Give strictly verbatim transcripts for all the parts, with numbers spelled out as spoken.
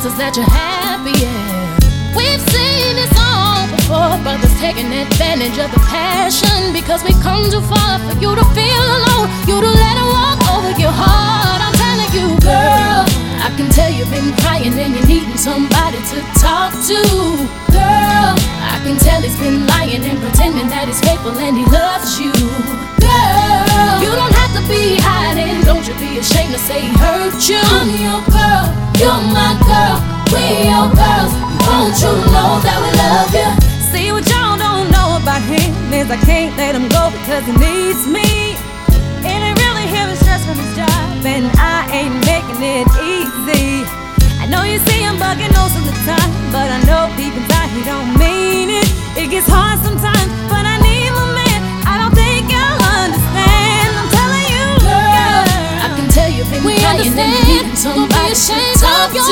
promises that you're happy, yeah. We've seen this all before, brothers taking advantage of the passion, because we come too far for you to feel alone, you to let it walk over your heart. I'm telling you, girl, I can tell you've been crying and you're needing somebody to talk to. Girl, I can tell he's been lying and pretending that he's faithful and he loves you. Girl, you don't have to be hiding, don't you be ashamed to say he hurt you. I'm your girl, you're my girl, we're your girls. Won't you know that we love you? See, what y'all don't know about him is I can't let him go because he needs me. It ain't really him, it's stress from his job, and I ain't making it easy. I know you see him bugging most of the time, but I know deep inside he don't mean it. It gets hard sometimes, but I need my man. I don't think you'll understand. I'm telling you, girl, girl, I can tell you've been we crying and you're needing somebody to talk to.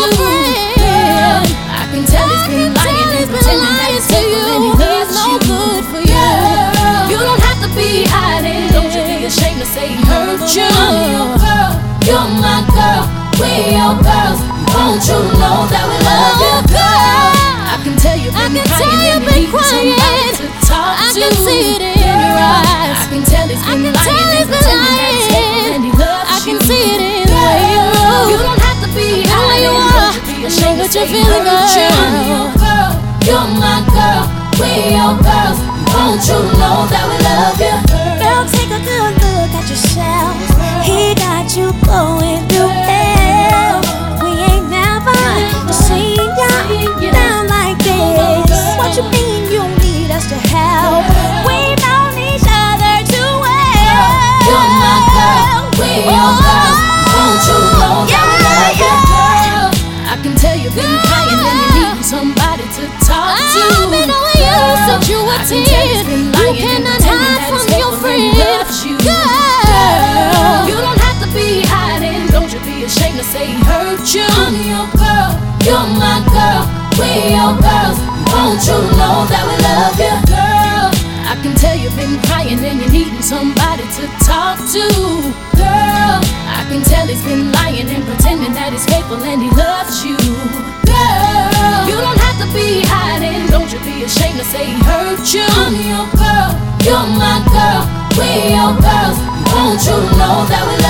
Girl, I can tell he's been lying and pretending that he's faithful and he loves you. good for you. Girl, you don't have to be hiding, don't you be ashamed to say he hurt you. I'm your girl, you're my girl, we're your girls. Won't you know that we love you, girl? I can tell you've been crying and you need somebody to talk to. I can see it in your eyes. I can tell he's been lying and pretending that he's faithful and he loves you. I can see it in the way you move. You don't have to be hiding, don't you be ashamed to say he hurt you. I'm your girl, you're my girl, we're your girls. Won't you know that we love you? Girl, take a good look at yourself. He got you going through hell. We ain't never seen ya down like this. What you mean you need us to help? We've known each other too well. You're my girl, we're your girls. Won't you know that we love you, girl? I can tell you've been crying and you're needing somebody to talk to. I've been over you since you were ten. You cannot hide from your friend. Girl, you don't have to be hiding, don't you be ashamed to say he hurt you. I'm your girl, you're my girl, we're your girls. Won't you know that we love you, girl? I can tell you've been crying and you're needing somebody to talk to. Girl, I can tell he's been lying and pretending that he's faithful and he loves you. Girl, you don't have to be hiding, don't you be ashamed to say he hurt you. I'm your girl, you're my girl, we're your girls. Won't you know that we